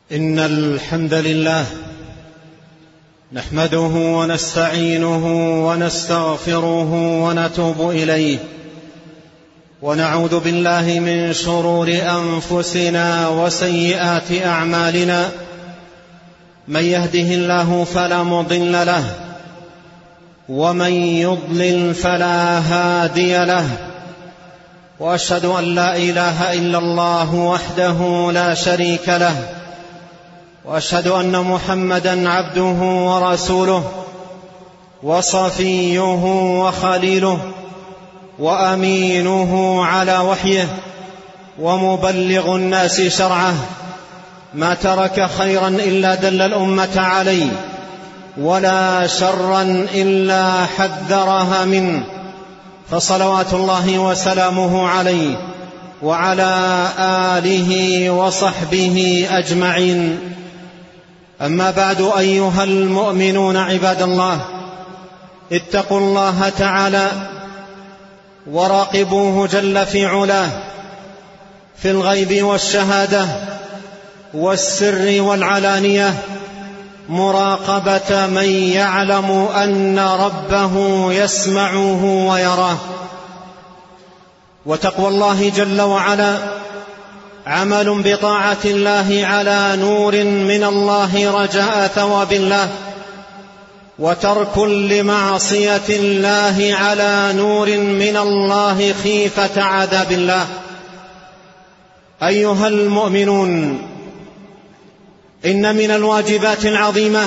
إن الحمد لله نحمده ونستعينه ونستغفره ونتوب إليه، ونعوذ بالله من شرور أنفسنا وسيئات أعمالنا. من يهده الله فلا مضل له، ومن يضلل فلا هادي له، وأشهد أن لا إله إلا الله وحده لا شريك له، وأشهد أن محمدًا عبده ورسوله وصفيه وخليله وأمينه على وحيه ومبلغ الناس شرعه. ما ترك خيرا إلا دل الأمة عليه، ولا شرا إلا حذرها منه، فصلوات الله وسلامه عليه وعلى آله وصحبه أجمعين. أما بعد، أيها المؤمنون عباد الله، اتقوا الله تعالى وراقبوه جل في علاه في الغيب والشهادة والسر والعلانية، مراقبة من يعلم أن ربه يسمعه ويراه. وتقوى الله جل وعلا عمل بطاعة الله على نور من الله رجاء ثواب الله، وترك لمعصية الله على نور من الله خيفة عذاب الله. أيها المؤمنون، إن من الواجبات العظيمة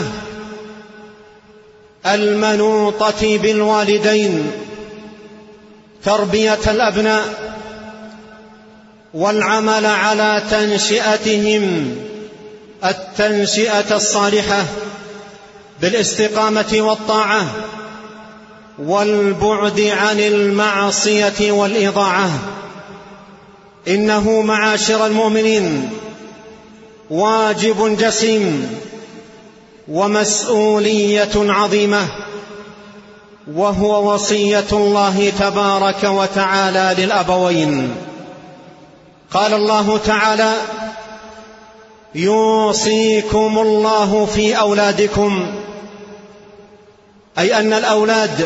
المنوطة بالوالدين تربية الأبناء والعمل على تنشئتهم التنشئة الصالحة بالاستقامة والطاعة والبعد عن المعصية والإضاعة. إنه معاشر المؤمنين واجب جسيم ومسؤولية عظيمة، وهو وصية الله تبارك وتعالى للأبوين. قال الله تعالى: يوصيكم الله في أولادكم، أي أن الأولاد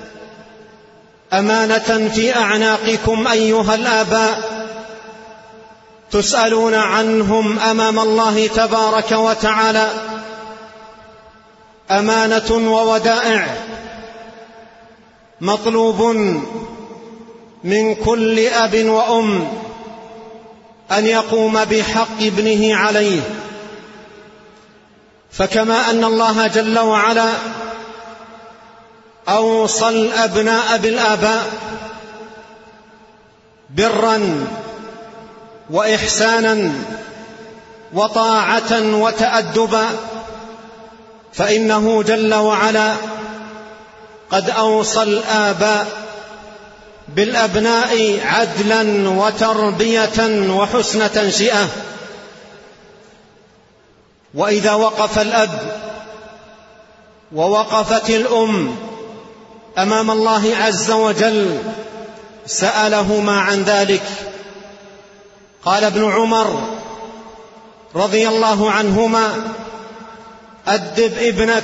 أمانة في أعناقكم أيها الآباء، تسألون عنهم أمام الله تبارك وتعالى، أمانة وودائع، مطلوب من كل أب وأم أن يقوم بحق ابنه عليه. فكما أن الله جل وعلا أوصى الأبناء بالآباء برا وإحسانا وطاعة وتأدبا، فإنه جل وعلا قد أوصى الآباء بالأبناء عدلا وتربية وحسن تنشئة. وإذا وقف الأب ووقفت الأم أمام الله عز وجل سألهما عن ذلك. قال ابن عمر رضي الله عنهما: أدب ابنك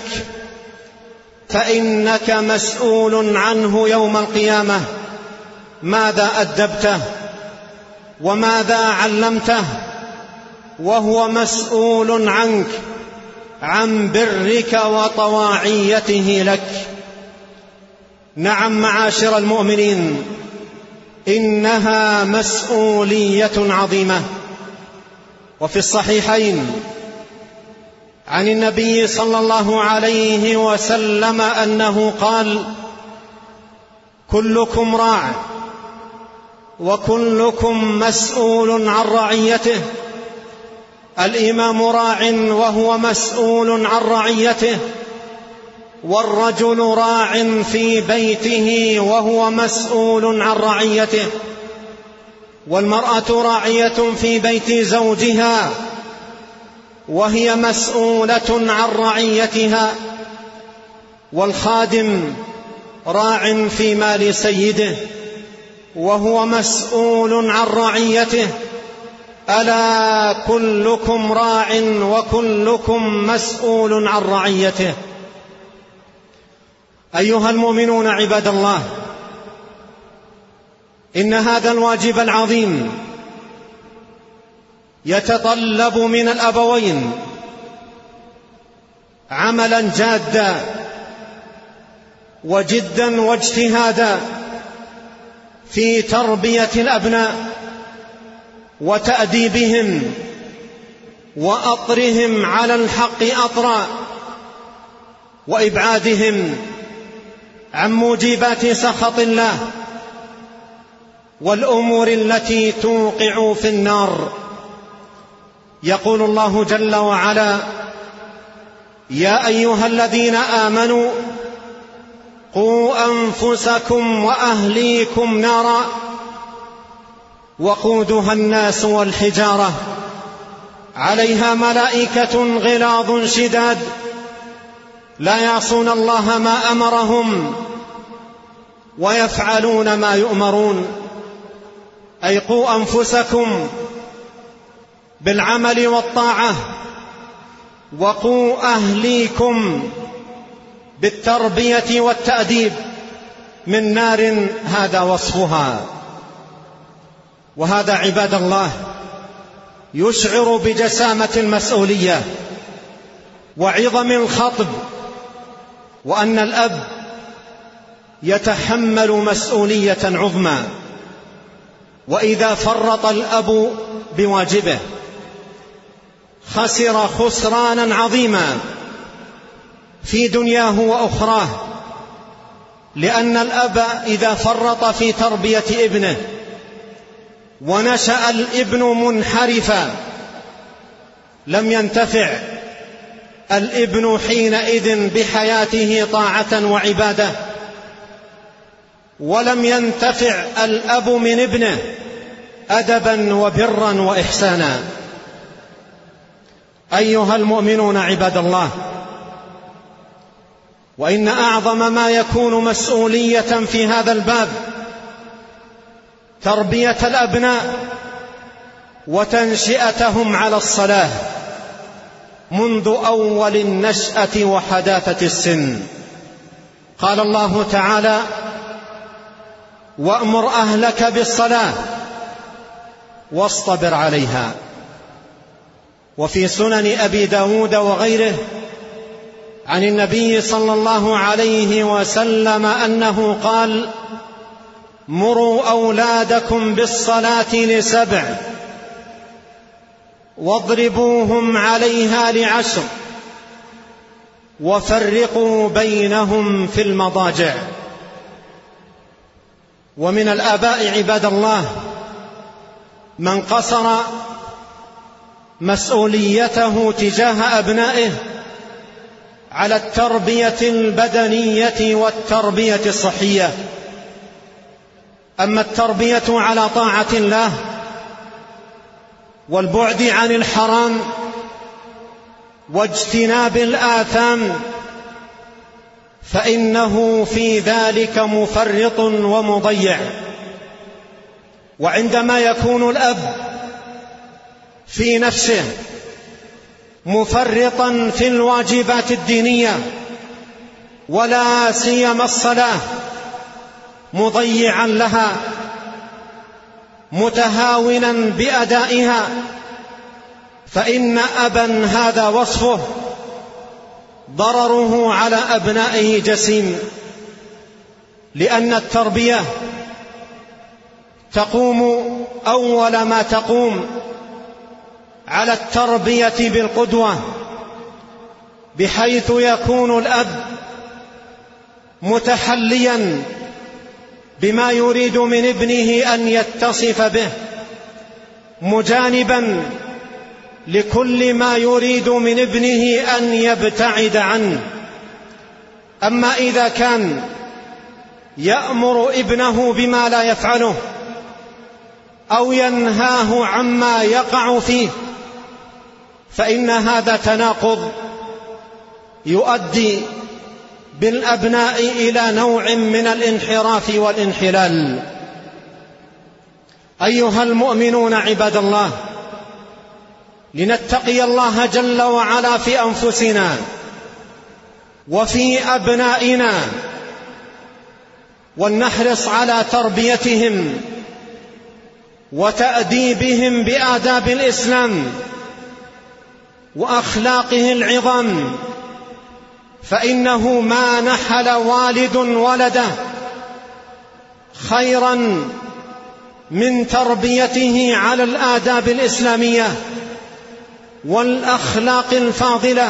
فإنك مسؤول عنه يوم القيامة، ماذا أدبته وماذا علمته، وهو مسؤول عنك عن برك وطواعيته لك. نعم معاشر المؤمنين، إنها مسؤولية عظيمة. وفي الصحيحين عن النبي صلى الله عليه وسلم أنه قال: كلكم راع وكلكم مسؤول عن رعيته. الإمام راع وهو مسؤول عن رعيته، والرجل راع في بيته وهو مسؤول عن رعيته، والمرأة راعية في بيت زوجها وهي مسؤولة عن رعيتها، والخادم راع في مال سيده وهو مسؤول عن رعيته، ألا كلكم راع وكلكم مسؤول عن رعيته. أيها المؤمنون عباد الله، إن هذا الواجب العظيم يتطلب من الأبوين عملا جادا وجدا واجتهادا في تربية الأبناء وتأديبهم وأطرهم على الحق أطرا وإبعادهم عن موجبات سخط الله والأمور التي توقع في النار. يقول الله جل وعلا: يا أيها الذين آمنوا قوا أنفسكم وأهليكم نارا وقودها الناس والحجارة عليها ملائكة غلاظ شداد لا يعصون الله ما أمرهم ويفعلون ما يؤمرون. أي قوا أنفسكم بالعمل والطاعة، وقوا أهليكم بالتربية والتأديب من نار هذا وصفها. وهذا عباد الله يشعر بجسامة المسؤولية وعظم الخطب، وأن الأب يتحمل مسؤولية عظمى، وإذا فرط الأب بواجبه خسر خسرانا عظيما في دنياه وأخراه، لأن الأب إذا فرط في تربية ابنه ونشأ الابن منحرفا لم ينتفع الابن حينئذ بحياته طاعة وعبادة، ولم ينتفع الأب من ابنه أدبا وبرا وإحسانا. أيها المؤمنون عباد الله، وإن أعظم ما يكون مسؤولية في هذا الباب تربية الأبناء وتنشئتهم على الصلاة منذ أول النشأة وحداثة السن. قال الله تعالى: وأمر أهلك بالصلاة واصطبر عليها. وفي سنن أبي داود وغيره عن النبي صلى الله عليه وسلم أنه قال: مروا أولادكم بالصلاة ل7 واضربوهم عليها ل10 وفرقوا بينهم في المضاجع. ومن الآباء عباد الله من قصر مسؤوليته تجاه أبنائه على التربية البدنية والتربية الصحية، أما التربية على طاعة الله والبعد عن الحرام واجتناب الآثام فإنه في ذلك مفرط ومضيع. وعندما يكون الأب في نفسه مفرطا في الواجبات الدينية ولا سيما الصلاة، مضيعا لها متهاونا بأدائها، فإن أبا هذا وصفه ضرره على أبنائه جسيم، لأن التربية تقوم أول ما تقوم على التربية بالقدوة، بحيث يكون الأب متحليا بما يريد من ابنه أن يتصف به، مجانبا لكل ما يريد من ابنه أن يبتعد عنه. أما إذا كان يأمر ابنه بما لا يفعله أو ينهاه عما يقع فيه فإن هذا تناقض يؤدي بالأبناء إلى نوع من الانحراف والانحلال. أيها المؤمنون عباد الله، لنتقي الله جل وعلا في أنفسنا وفي أبنائنا، ولنحرص على تربيتهم وتأديبهم بآداب الإسلام وأخلاقه العظام، فإنه ما نحل والد ولده خيرا من تربيته على الآداب الإسلامية والأخلاق الفاضلة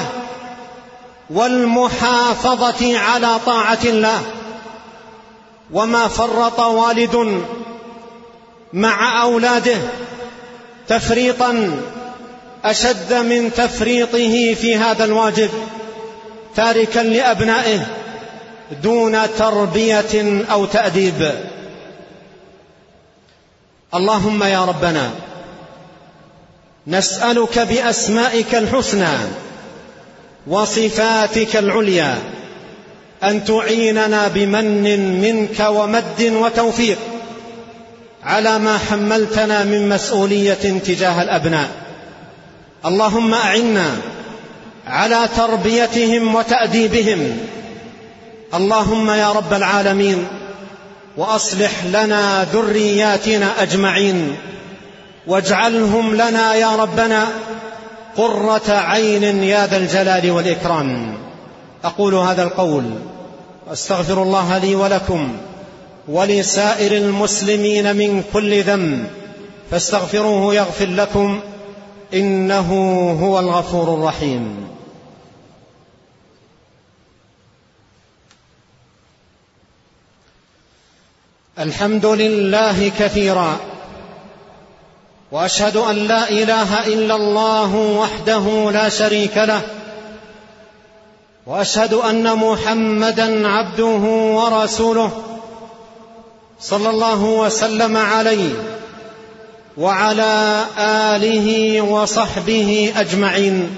والمحافظة على طاعة الله. وما فرط والد مع أولاده تفريطا أشد من تفريطه في هذا الواجب، تاركا لأبنائه دون تربية أو تأديب. اللهم يا ربنا نسألك بأسمائك الحسنى وصفاتك العليا أن تعيننا بمن منك ومد وتوفيق على ما حملتنا من مسؤولية تجاه الأبناء. اللهم أعنا على تربيتهم وتأديبهم، اللهم يا رب العالمين، وأصلح لنا ذرياتنا أجمعين، واجعلهم لنا يا ربنا قرة عين يا ذا الجلال والإكرام. أقول هذا القول وأستغفر الله لي ولكم ولسائر المسلمين من كل ذنب، فاستغفروه يغفر لكم، إنه هو الغفور الرحيم. الحمد لله كثيرا، وأشهد أن لا إله إلا الله وحده لا شريك له، وأشهد أن محمدا عبده ورسوله صلى الله وسلم عليه وعلى آله وصحبه أجمعين.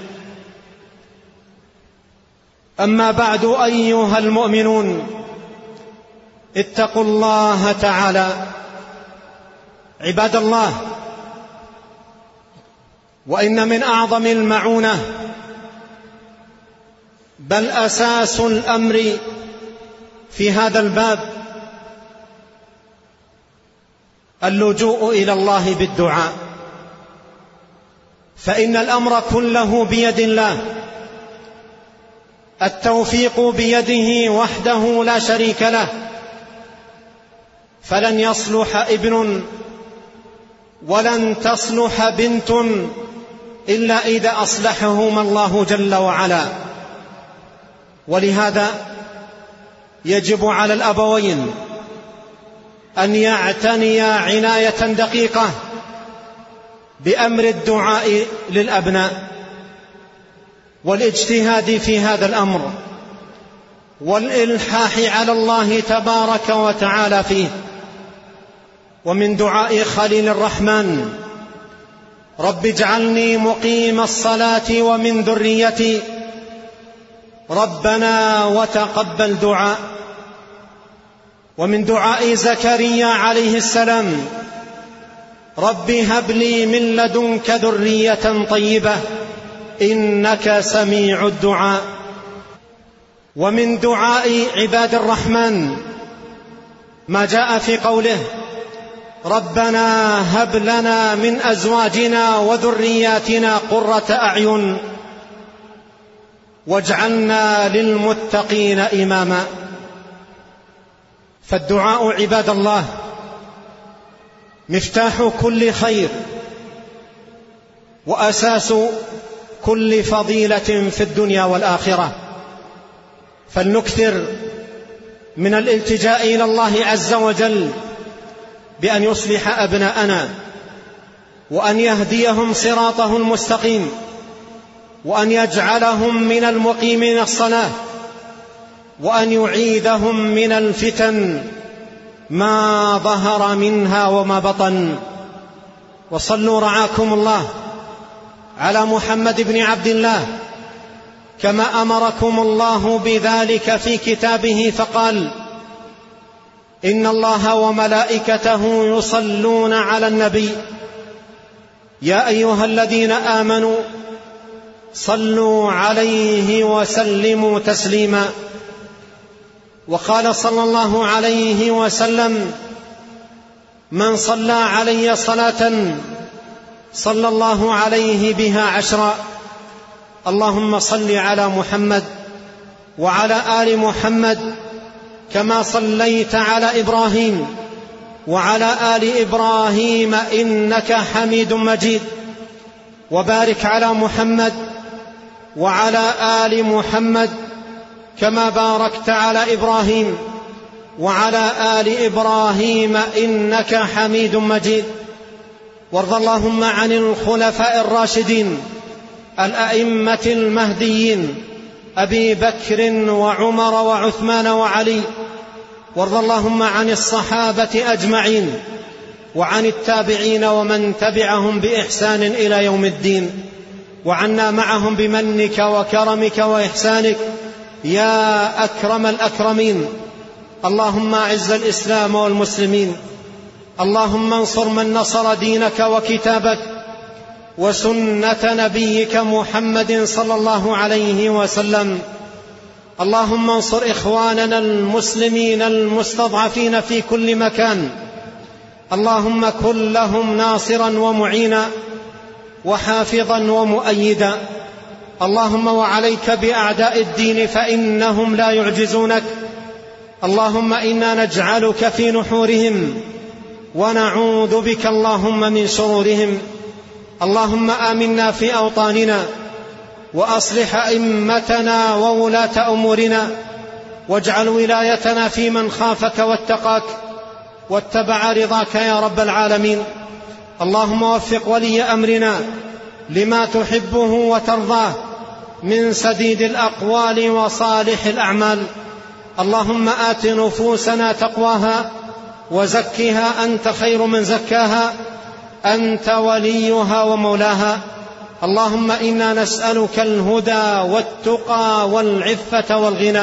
أما بعد، أيها المؤمنون، اتقوا الله تعالى. عباد الله، وإن من أعظم المعونة بل أساس الأمر في هذا الباب اللجوء إلى الله بالدعاء، فإن الأمر كله بيد الله، التوفيق بيده وحده لا شريك له، فلن يصلح ابن ولن تصلح بنت إلا إذا أصلحهما الله جل وعلا. ولهذا يجب على الأبوين أن يعتنيا عناية دقيقة بأمر الدعاء للأبناء والاجتهاد في هذا الأمر والإلحاح على الله تبارك وتعالى فيه. ومن دعاء خليل الرحمن: رب اجعلني مقيم الصلاة ومن ذريتي ربنا وتقبل دعاء. ومن دعاء زكريا عليه السلام: رب هب لي من لدنك ذرية طيبة إنك سميع الدعاء. ومن دعاء عباد الرحمن ما جاء في قوله: ربنا هب لنا من أزواجنا وذرياتنا قرة أعين واجعلنا للمتقين إماما. فالدعاء عباد الله مفتاح كل خير وأساس كل فضيلة في الدنيا والآخرة، فلنكثر من الالتجاء إلى الله عز وجل بأن يصلح أبناءنا وأن يهديهم صراطه المستقيم وأن يجعلهم من المقيمين الصلاة وأن يعيذهم من الفتن ما ظهر منها وما بطن. وصلوا رعاكم الله على محمد بن عبد الله كما أمركم الله بذلك في كتابه، فقال: إن الله وملائكته يصلون على النبي يا أيها الذين آمنوا صلوا عليه وسلموا تسليما. وقال صلى الله عليه وسلم: من صلى علي صلاة صلى الله عليه بها 10. اللهم صل على محمد وعلى آل محمد كما صليت على إبراهيم وعلى آل إبراهيم إنك حميد مجيد، وبارك على محمد وعلى آل محمد كما باركت على إبراهيم وعلى آل إبراهيم إنك حميد مجيد. وارض اللهم عن الخلفاء الراشدين الأئمة المهديين أبي بكر وعمر وعثمان وعلي. وارض اللهم عن الصحابة أجمعين وعن التابعين ومن تبعهم بإحسان إلى يوم الدين، وعنا معهم بمنك وكرمك وإحسانك يا أكرم الأكرمين. اللهم أعز الإسلام والمسلمين، اللهم انصر من نصر دينك وكتابك وسنة نبيك محمد صلى الله عليه وسلم. اللهم انصر إخواننا المسلمين المستضعفين في كل مكان، اللهم كن لهم ناصرا ومعينا وحافظا ومؤيدا. اللهم وعليك بأعداء الدين فإنهم لا يعجزونك. اللهم إنا نجعلك في نحورهم ونعوذ بك اللهم من شرورهم. اللهم آمنا في أوطاننا وأصلح أئمتنا وولاة أمورنا، واجعل ولايتنا في من خافك واتقاك واتبع رضاك يا رب العالمين. اللهم وفق ولي أمرنا لما تحبه وترضاه من سديد الأقوال وصالح الأعمال. اللهم آت نفوسنا تقواها وزكها أنت خير من زكاها، أنت وليها ومولاها. اللهم إنا نسألك الهدى والتقى والعفة والغنى.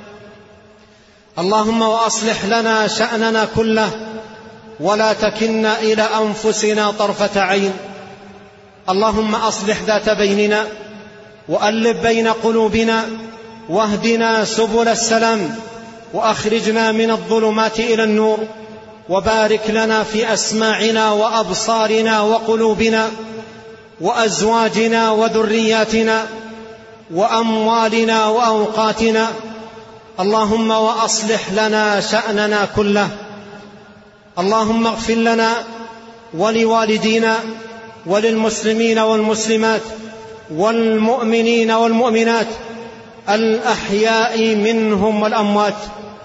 اللهم وأصلح لنا شأننا كله ولا تكلنا إلى أنفسنا طرفة عين. اللهم أصلح ذات بيننا وألف بين قلوبنا واهدنا سبل السلام وأخرجنا من الظلمات إلى النور، وبارك لنا في أسماعنا وأبصارنا وقلوبنا وأزواجنا وذرياتنا وأموالنا وأوقاتنا. اللهم وأصلح لنا شأننا كله. اللهم اغفر لنا ولوالدينا وللمسلمين والمسلمات والمؤمنين والمؤمنات الأحياء منهم والأموات.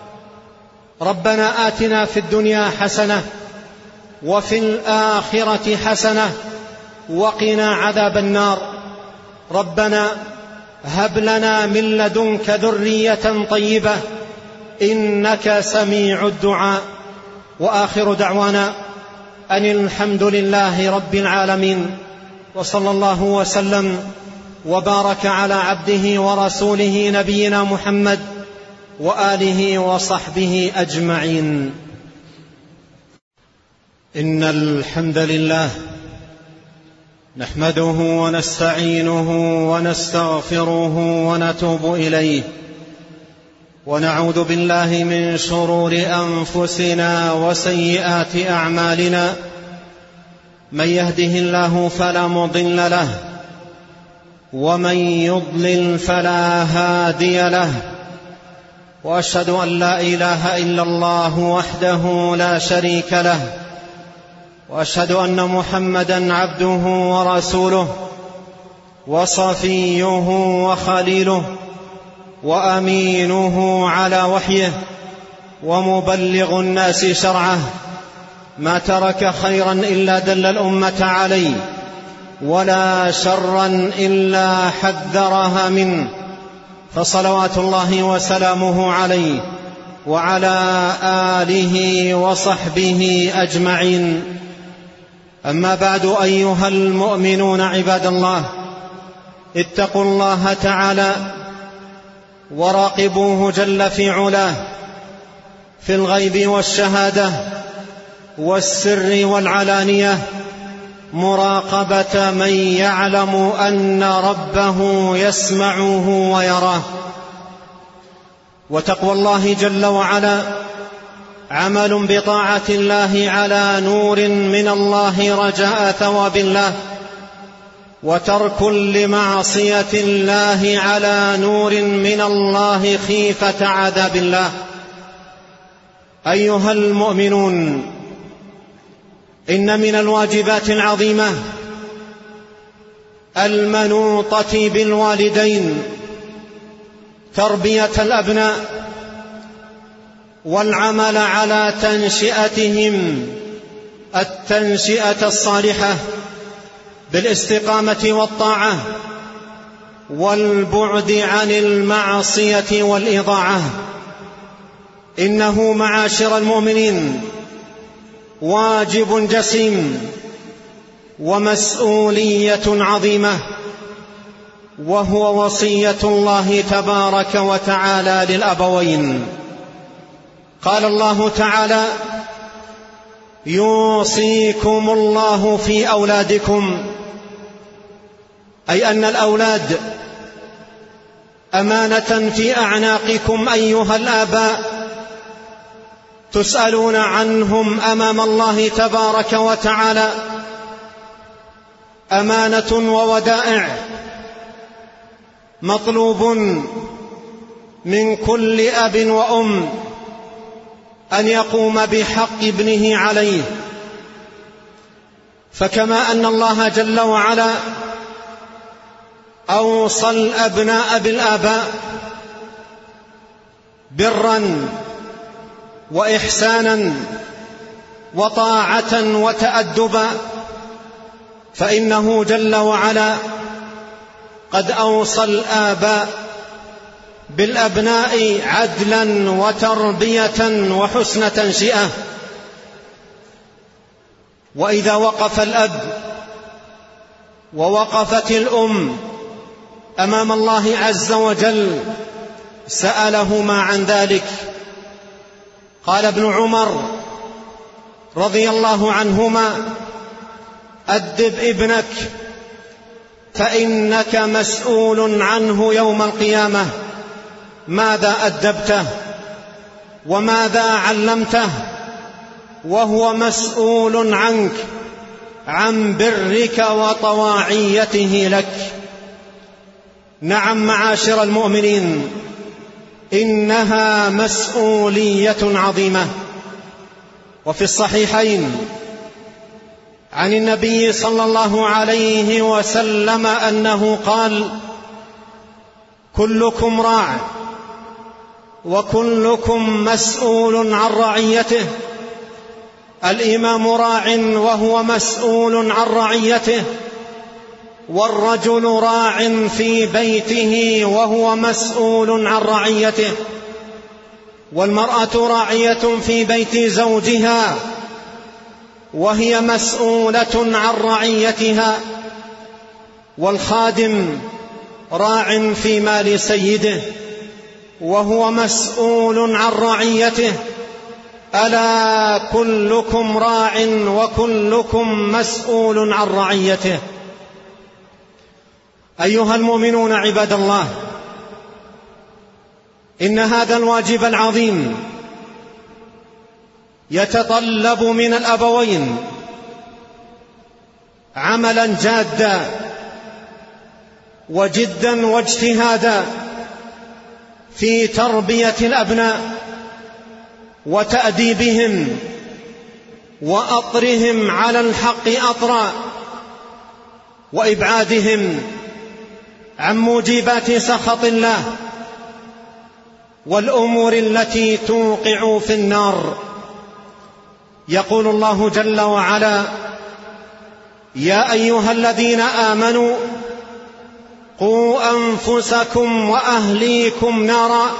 ربنا آتنا في الدنيا حسنة وفي الآخرة حسنة وقنا عذاب النار. ربنا هب لنا من لدنك ذرية طيبة إنك سميع الدعاء. وآخر دعوانا أن الحمد لله رب العالمين، وصلى الله وسلم وبارك على عبده ورسوله نبينا محمد وآله وصحبه أجمعين. إن الحمد لله نحمده ونستعينه ونستغفره ونتوب إليه، ونعوذ بالله من شرور أنفسنا وسيئات أعمالنا. من يهده الله فلا مضل له، ومن يضلل فلا هادي له. وأشهد أن لا إله إلا الله وحده لا شريك له، وأشهد أن محمدا عبده ورسوله وصفيه وخليله وأمينه على وحيه ومبلغ الناس شرعه. ما ترك خيرا إلا دل الأمة عليه، ولا شرا إلا حذرها منه. فصلوات الله وسلامه عليه وعلى آله وصحبه أجمعين. أما بعد، أيها المؤمنون عباد الله، اتقوا الله تعالى وراقبوه جل في علاه في الغيب والشهادة والسر والعلانية، مراقبة من يعلم أن ربه يسمعه ويراه. وتقوى الله جل وعلا عمل بطاعة الله على نور من الله رجاء ثواب الله، وترك لمعصية الله على نور من الله خيفة عذاب الله. أيها المؤمنون، إن من الواجبات العظيمة المنوطة بالوالدين تربية الأبناء والعمل على تنشئتهم التنشئة الصالحة بالاستقامة والطاعة والبعد عن المعصية والإضاعة. إنه معاشر المؤمنين واجب جسيم ومسؤولية عظيمة، وهو وصية الله تبارك وتعالى للأبوين. قال الله تعالى: يوصيكم الله في أولادكم، أي أن الأولاد أمانة في أعناقكم أيها الآباء، تسألون عنهم أمام الله تبارك وتعالى، أمانة وودائع، مطلوب من كل أب وأم أن يقوم بحق ابنه عليه. فكما أن الله جل وعلا أوصى الأبناء بالآباء برا وإحسانا وطاعة وتأدبا، فإنه جل وعلا قد أوصى الآباء بالأبناء عدلا وتربية وحسن تنشئة. وإذا وقف الأب ووقفت الأم أمام الله عز وجل سألهما عن ذلك. قال ابن عمر رضي الله عنهما: أدب ابنك فإنك مسؤول عنه يوم القيامة، ماذا أدبته وماذا علمته، وهو مسؤول عنك عن برك وطواعيته لك. نعم معاشر المؤمنين، إنها مسؤولية عظيمة. وفي الصحيحين عن النبي صلى الله عليه وسلم أنه قال: كلكم راع وكلكم مسؤول عن رعيته. الإمام راع وهو مسؤول عن رعيته، والرجل راع في بيته وهو مسؤول عن رعيته، والمرأة راعية في بيت زوجها وهي مسؤولة عن رعيتها، والخادم راع في مال سيده وهو مسؤول عن رعيته. ألا كلكم راع وكلكم مسؤول عن رعيته. أيها المؤمنون عباد الله، إن هذا الواجب العظيم يتطلب من الأبوين عملا جادا وجدا واجتهادا في تربية الأبناء وتأديبهم وأطرهم على الحق أطرا، وإبعادهم عن موجبات سخط الله والأمور التي توقع في النار. يقول الله جل وعلا: يا أيها الذين آمنوا قوا أنفسكم وأهليكم نارا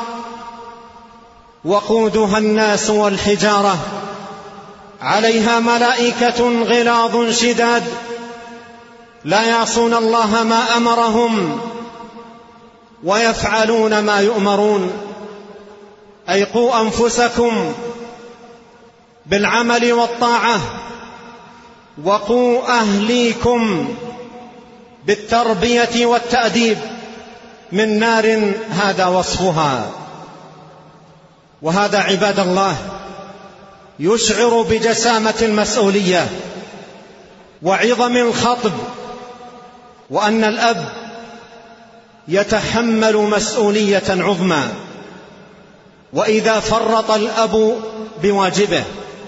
وقودها الناس والحجارة عليها ملائكة غلاظ شداد لا يعصون الله ما أمرهم ويفعلون ما يؤمرون. أي قوا أنفسكم بالعمل والطاعة وقوا أهليكم بالتربية والتأديب من نار هذا وصفها. وهذا عباد الله يشعر بجسامة المسؤولية وعظم الخطب، وأن الأب يتحمل مسؤولية عظمى، وإذا فرط الأب بواجبه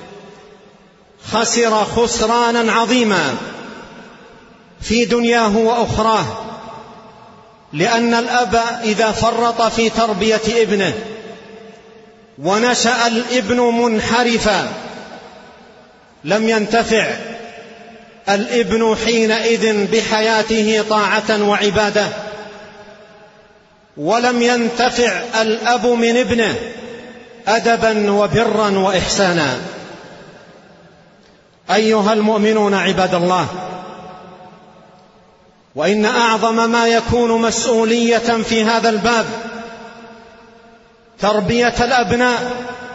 خسر خسرانا عظيما في دنياه وأخراه، لأن الأب إذا فرط في تربية ابنه ونشأ الابن منحرفا لم ينتفع الابن حينئذ بحياته طاعة وعبادة، ولم ينتفع الأب من ابنه أدبا وبرا وإحسانا. أيها المؤمنون عباد الله، وإن أعظم ما يكون مسؤولية في هذا الباب تربية الأبناء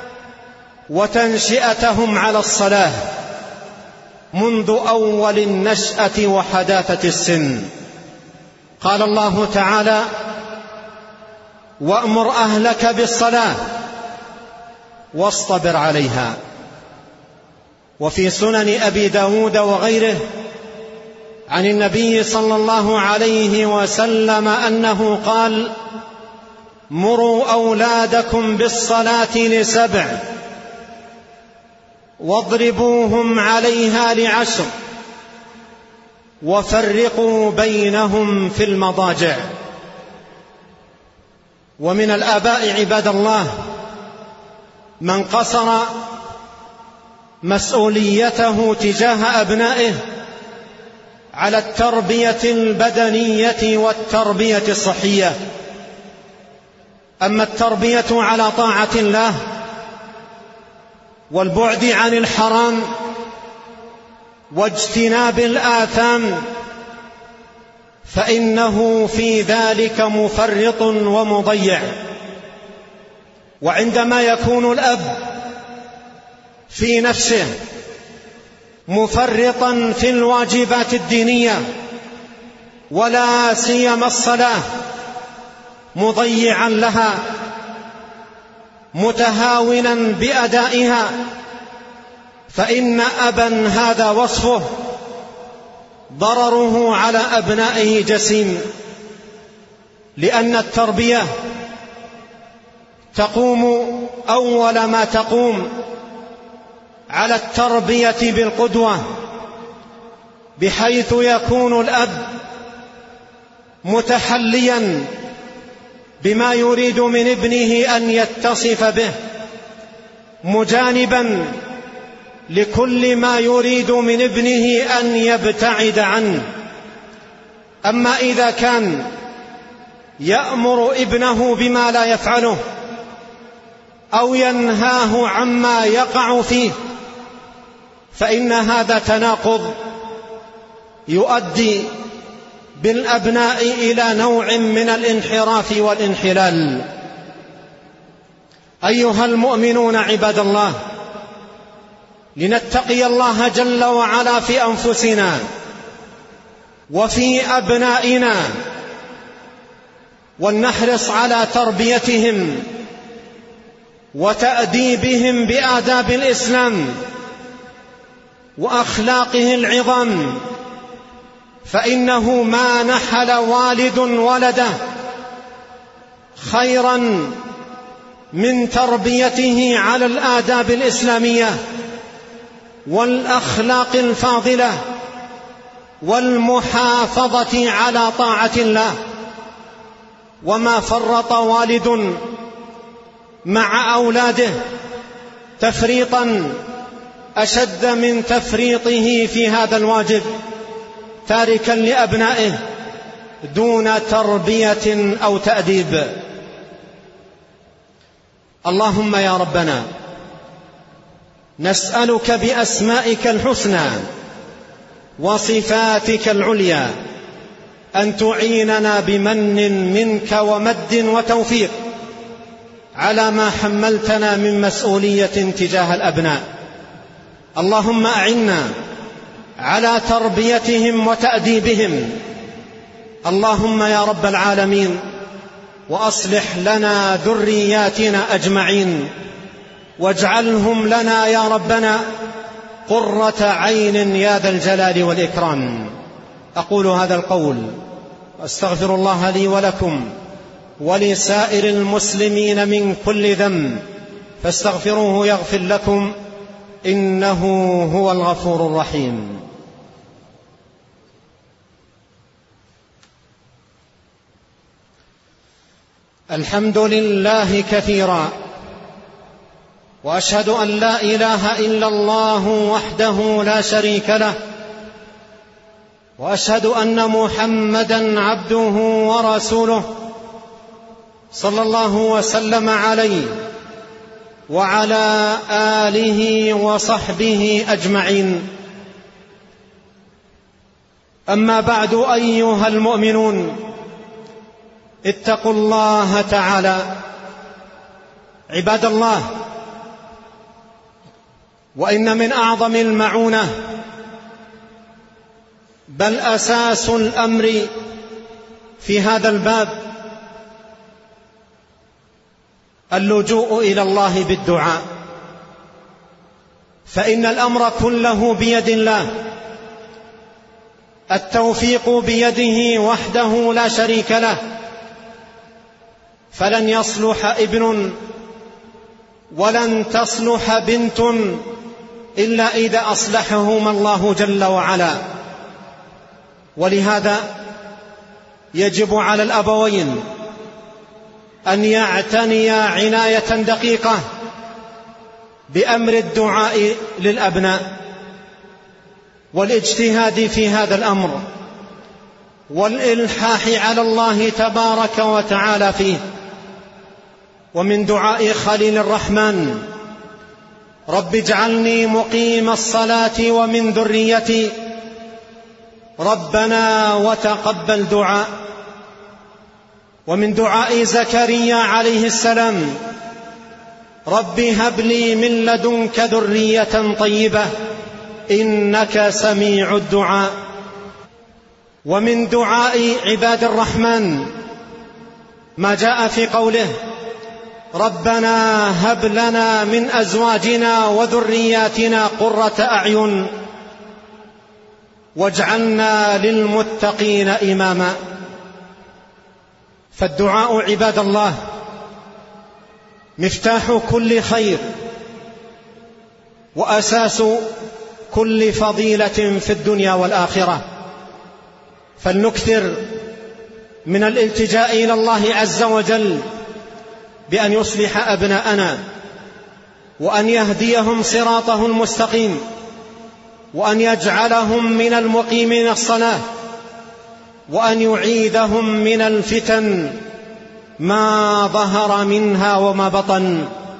وتنشئتهم على الصلاة منذ أول النشأة وحداثة السن. قال الله تعالى: وأمر أهلك بالصلاة واصطبر عليها. وفي سنن أبي داود وغيره عن النبي صلى الله عليه وسلم أنه قال: مروا أولادكم بالصلاة ل7 واضربوهم عليها ل10 وفرقوا بينهم في المضاجع. ومن الآباء عباد الله من قصر مسؤوليته تجاه أبنائه على التربية البدنية والتربية الصحية، أما التربية على طاعة الله والبعد عن الحرام واجتناب الآثام فإنه في ذلك مفرط ومضيع. وعندما يكون الأب في نفسه مفرطا في الواجبات الدينية ولا سيما الصلاة، مضيعا لها متهاونا بأدائها، فإن أبا هذا وصفه ضرره على أبنائه جسيم، لأن التربية تقوم أول ما تقوم على التربية بالقدوة، بحيث يكون الأب متحليا بما يريد من ابنه أن يتصف به، مجانبا لكل ما يريد من ابنه أن يبتعد عنه. أما إذا كان يأمر ابنه بما لا يفعله أو ينهاه عما يقع فيه فإن هذا تناقض يؤدي بالأبناء إلى نوع من الانحراف والانحلال. أيها المؤمنون عباد الله، لنتقي الله جل وعلا في أنفسنا وفي أبنائنا، ولنحرص على تربيتهم وتأديبهم بآداب الإسلام وأخلاقه العظام، فإنه ما نحل والد ولده خيرا من تربيته على الآداب الإسلامية والأخلاق الفاضلة والمحافظة على طاعة الله. وما فرط والد مع أولاده تفريطا أشد من تفريطه في هذا الواجب، تاركا لأبنائه دون تربية أو تأديب. اللهم يا ربنا، نسألك بأسمائك الحسنى وصفاتك العليا أن تعيننا بمن منك ومد وتوفيق على ما حملتنا من مسؤولية تجاه الأبناء. اللهم أعنا على تربيتهم وتأديبهم. اللهم يا رب العالمين وأصلح لنا ذرياتنا أجمعين، واجعلهم لنا يا ربنا قرة عين يا ذا الجلال والإكرام. أقول هذا القول أستغفر الله لي ولكم ولسائر المسلمين من كل ذنب، فاستغفروه يغفر لكم، إنه هو الغفور الرحيم. الحمد لله كثيرا، وأشهد أن لا إله إلا الله وحده لا شريك له، وأشهد أن محمدا عبده ورسوله صلى الله وسلم عليه وعلى آله وصحبه أجمعين. أما بعد، أيها المؤمنون، اتقوا الله تعالى. عباد الله، وإن من أعظم المعونة بل أساس الأمر في هذا الباب اللجوء إلى الله بالدعاء، فإن الأمر كله بيد الله، التوفيق بيده وحده لا شريك له، فلن يصلح ابن ولن تصلح بنت إلا إذا أصلحهما الله جل وعلا. ولهذا يجب على الأبوين أن يعتنيا عناية دقيقة بأمر الدعاء للأبناء، والاجتهاد في هذا الأمر، والإلحاح على الله تبارك وتعالى فيه. ومن دعاء خليل الرحمن: رب اجعلني مقيم الصلاة ومن ذريتي ربنا وتقبل دعاء. ومن دعاء زكريا عليه السلام: رب هب لي من لدنك ذرية طيبة إنك سميع الدعاء. ومن دعاء عباد الرحمن ما جاء في قوله: ربنا هب لنا من أزواجنا وذرياتنا قرة أعين واجعلنا للمتقين إماما. فالدعاء عباد الله مفتاح كل خير وأساس كل فضيلة في الدنيا والآخرة، فلنكثر من الالتجاء إلى الله عز وجل بأن يصلح أبناءنا، وأن يهديهم صراطه المستقيم، وأن يجعلهم من المقيمين الصلاة، وأن يعيذهم من الفتن ما ظهر منها وما بطن.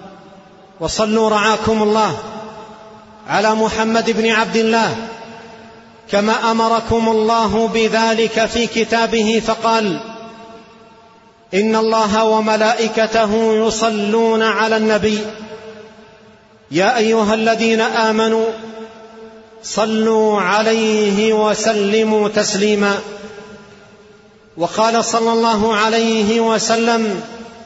وصلوا رعاكم الله على محمد بن عبد الله كما أمركم الله بذلك في كتابه، فقال: إن الله وملائكته يصلون على النبي يا أيها الذين آمنوا صلوا عليه وسلموا تسليما. وقال صلى الله عليه وسلم: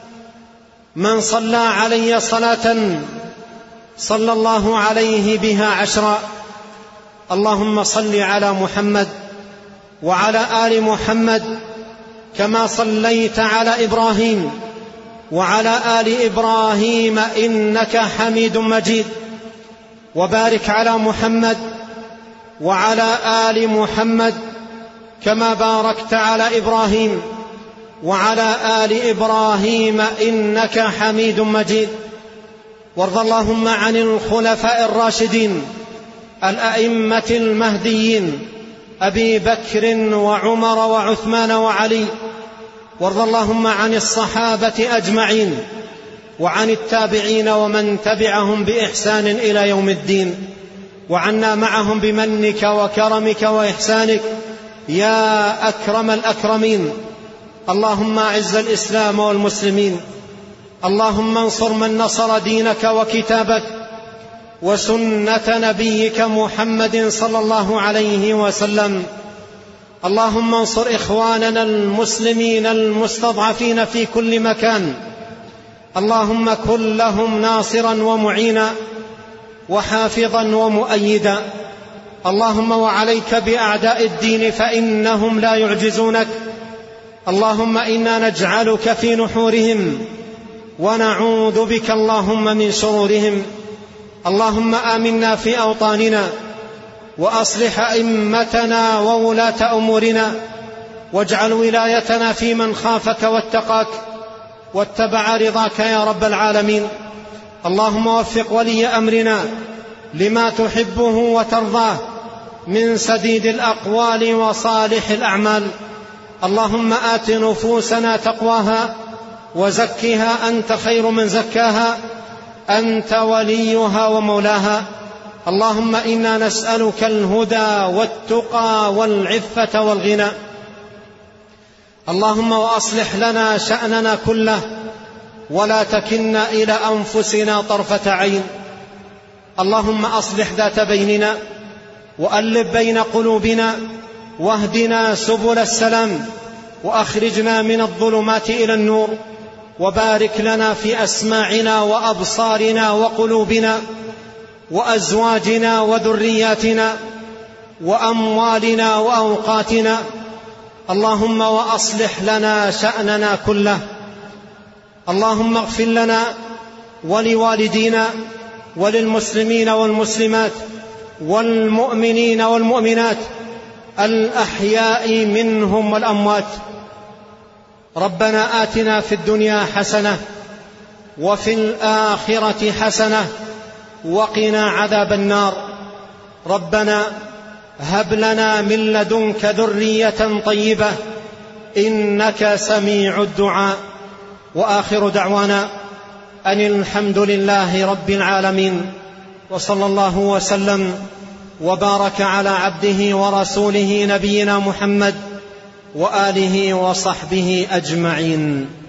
من صلى علي صلاة صلى الله عليه بها 10. اللهم صل على محمد وعلى آل محمد كما صليت على إبراهيم وعلى آل إبراهيم إنك حميد مجيد، وبارك على محمد وعلى آل محمد كما باركت على إبراهيم وعلى آل إبراهيم إنك حميد مجيد. وارض اللهم عن الخلفاء الراشدين الأئمة المهديين أبي بكر وعمر وعثمان وعلي، وارض اللهم عن الصحابة أجمعين وعن التابعين ومن تبعهم بإحسان إلى يوم الدين، وعنا معهم بمنك وكرمك وإحسانك يا أكرم الأكرمين. اللهم أعز الإسلام والمسلمين، اللهم انصر من نصر دينك وكتابك، وسنة نبيك محمد صلى الله عليه وسلم. اللهم انصر إخواننا المسلمين المستضعفين في كل مكان، اللهم كن لهم ناصرا ومعينا وحافظا ومؤيدا. اللهم وعليك بأعداء الدين فإنهم لا يعجزونك. اللهم إنا نجعلك في نحورهم ونعوذ بك اللهم من شرورهم. اللهم آمنا في أوطاننا وأصلح أئمتنا وولاة أمورنا، واجعل ولايتنا في من خافك واتقاك واتبع رضاك يا رب العالمين. اللهم وفق ولي أمرنا لما تحبه وترضاه من سديد الأقوال وصالح الأعمال. اللهم آت نفوسنا تقواها وزكها أنت خير من زكاها، أنت وليها ومولاها. اللهم إنا نسألك الهدى والتقى والعفة والغنى. اللهم وأصلح لنا شأننا كله ولا تكلنا إلى أنفسنا طرفة عين. اللهم أصلح ذات بيننا وألف بين قلوبنا واهدنا سبل السلام وأخرجنا من الظلمات إلى النور، وبارك لنا في أسماعنا وأبصارنا وقلوبنا وأزواجنا وذرياتنا وأموالنا وأوقاتنا. اللهم وأصلح لنا شأننا كله. اللهم اغفر لنا ولوالدينا وللمسلمين والمسلمات والمؤمنين والمؤمنات الأحياء منهم والأموات. ربنا آتنا في الدنيا حسنة وفي الآخرة حسنة وقنا عذاب النار. ربنا هب لنا من لدنك ذرية طيبة إنك سميع الدعاء. وآخر دعوانا أن الحمد لله رب العالمين، وصلى الله وسلم وبارك على عبده ورسوله نبينا محمد وآله وصحبه أجمعين.